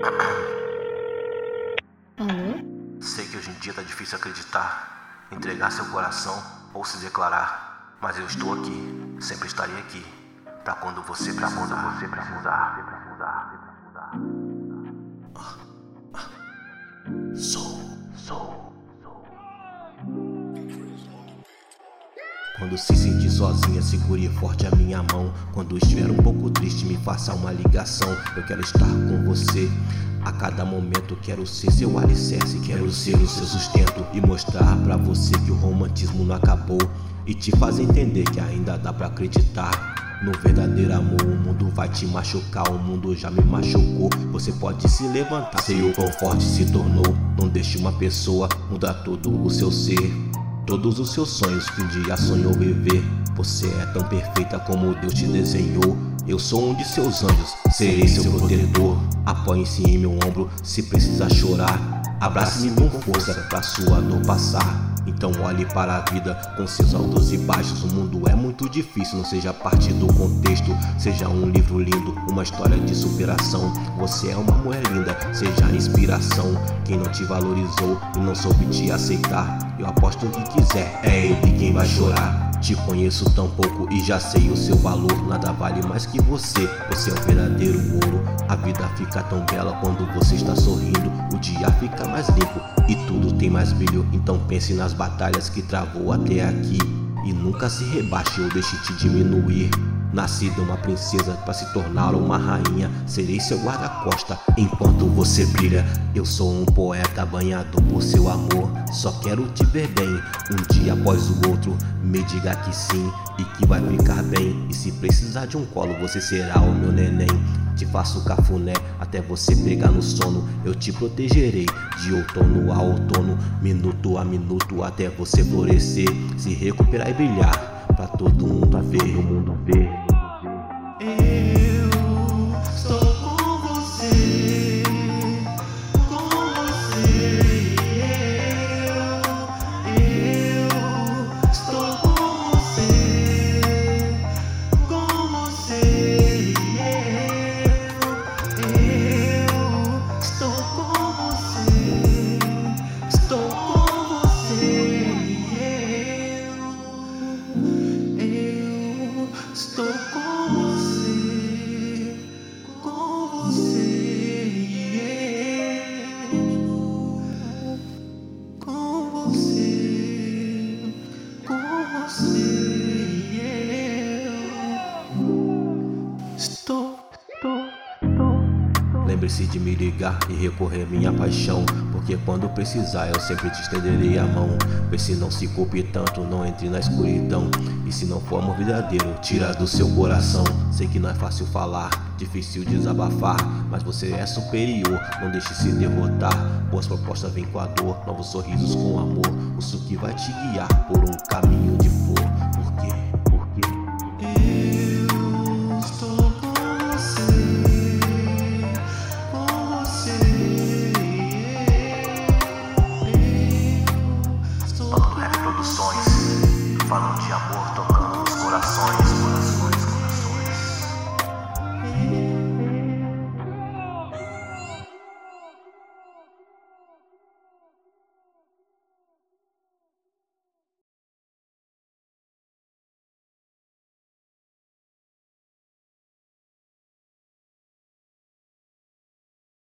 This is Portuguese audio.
Alô? Sei que hoje em dia tá difícil acreditar, entregar seu coração ou se declarar, mas eu estou aqui, sempre estarei aqui, pra quando você precisar. Sou. Quando se sentir sozinha, segure forte a minha mão. Quando estiver um pouco triste, me faça uma ligação. Eu quero estar com você a cada momento. Quero ser seu alicerce, quero ser o seu sustento e mostrar pra você que o romantismo não acabou, e te fazer entender que ainda dá pra acreditar no verdadeiro amor. O mundo vai te machucar, o mundo já me machucou. Você pode se levantar, sei o quão forte se tornou. Não deixe uma pessoa mudar todo o seu ser, todos os seus sonhos que um dia sonhou viver. Você é tão perfeita como Deus te desenhou. Eu sou um de seus anjos, serei seu protetor. Apoie-se em meu ombro se precisar chorar. Abrace-me com força pra sua dor passar. Então olhe para a vida com seus altos e baixos. O mundo é muito difícil, não seja parte do contexto. Seja um livro lindo, uma história de superação. Você é uma mulher linda, seja a inspiração. Quem não te valorizou e não soube te aceitar, eu aposto que quiser, é ele quem vai chorar. Te conheço tão pouco e já sei o seu valor. Nada vale mais que você, você é o verdadeiro ouro. A vida fica tão bela quando você está sorrindo. O dia fica mais limpo e tudo tem mais brilho. Então pense nas batalhas que travou até aqui e nunca se rebaixe ou deixe te diminuir. Nascida uma princesa para se tornar uma rainha, serei seu guarda-costa enquanto você brilha. Eu sou um poeta banhado por seu amor, só quero te ver bem, um dia após o outro. Me diga que sim e que vai ficar bem, e se precisar de um colo você será o meu neném. Te faço cafuné até você pegar no sono. Eu te protegerei de outono a outono, minuto a minuto, até você florescer, se recuperar e brilhar pra todo mundo ver. Eu estou com você, eu estou com você, eu estou com você, estou com você, eu estou com você, com você, com você, estou. Lembre-se de me ligar e recorrer minha paixão, porque quando precisar eu sempre te estenderei a mão. Vê se não se culpe tanto, não entre na escuridão, e se não for amor verdadeiro, tira do seu coração. Sei que não é fácil falar, difícil desabafar, mas você é superior, não deixe se derrotar. Boas propostas vêm com a dor, novos sorrisos com amor, o que vai te guiar por um caminho de flor.